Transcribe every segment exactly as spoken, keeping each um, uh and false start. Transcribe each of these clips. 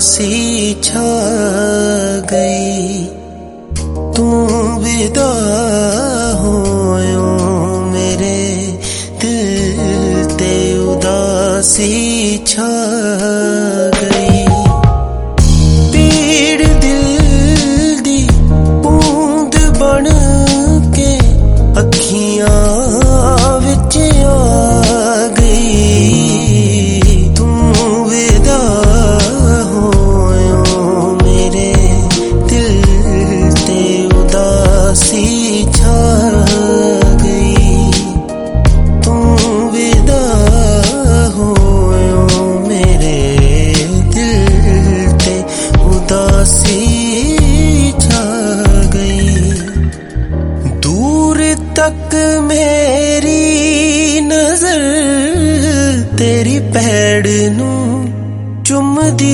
उदासी छा गई। तू विदा होयो मेरे दिल ते उदासी छा गई। पीड़ दिल दी बूंद बन के अखियां विच आ गई। तू विदा होयो मेरे दिल ते उदासी छा गई। तू विदा होयो मेरे दिल ते उदासी छा गई। दूर तक मेरी नजर तेरी पैड़ नू चुमदी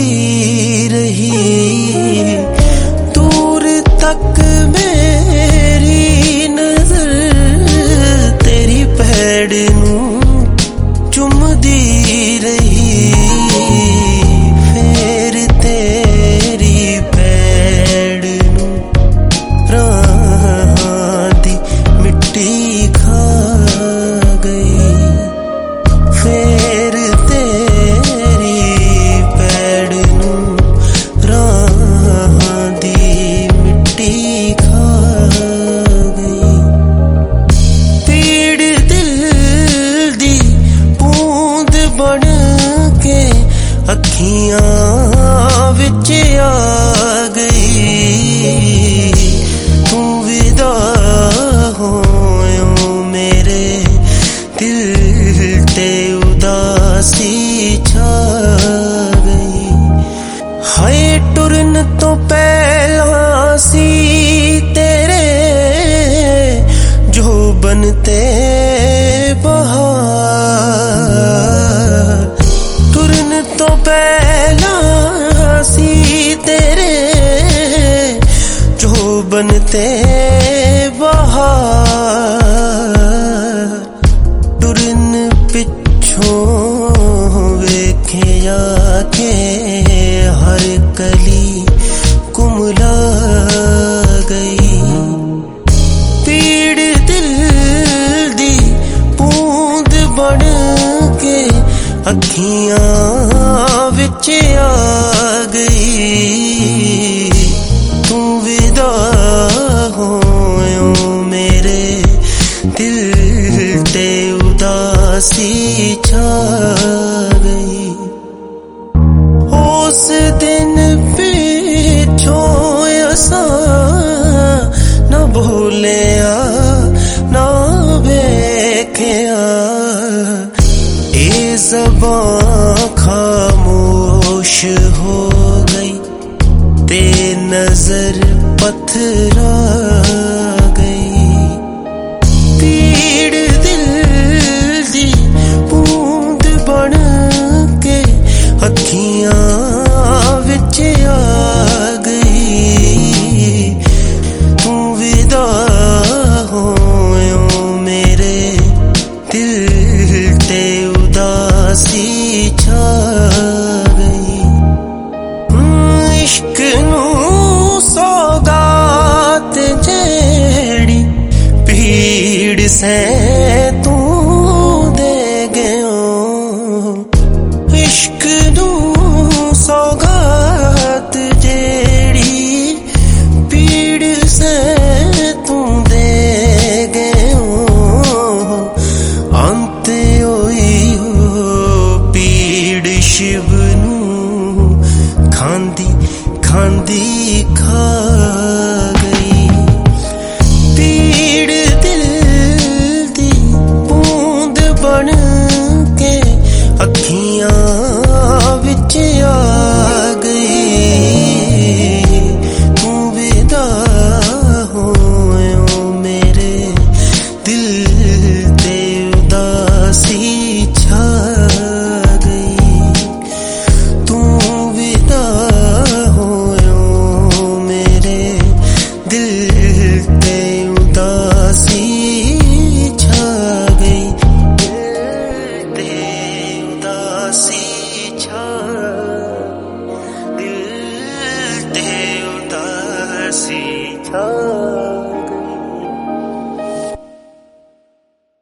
रही। दूर तक मेरी नजर तेरी पैड़ नू चुमदी रही। फिर तेरी पैड़ नू राहां दी मिट्टी खा गई। फिर तेरी पैड़ नू राहां दी मिट्टी खा गई। पीड़ दिल दी बूंद बन के अखियां विच आ गई। तू विदा होयो मेरे दिल ते उदासी छा गई। हाय टुरन तो पहला सी तेरे जो बनते बहार। टुरन तो पहला सी तेरे जो बनते बहार। टुरन पिछों वेख्या के हर कली कुमला गई। पीड़ दिल दी बूंद बन के अखियां विच आ गई। तू विदा होयो मेरे दिल ते उदासी छा गई। उस दिन पिछों असां ना भूलिया ना वेख्या। ए ज़बां खामोश हो गई ते नजर पथरा गई। पीड़ दिल दी बूंद बन के अखियां विच आ गई। तू विदा होयो मेरे दिल ते उदासी छा गई। इश्क नू सौगात जेड़ी पीड़ से तू दे गयो। इश्क नू सौगात जेड़ी पीड़ से तू दे गयो। अंत होई हो पीड़ शिव नू खांदी खांदी खा गई। पीड़ दिल दी बूंद बन के अखियां विच आ गई। तू विदा होयो मेरे दिल ते उदासी छा गई। तू विदा होयो ते उदासी छा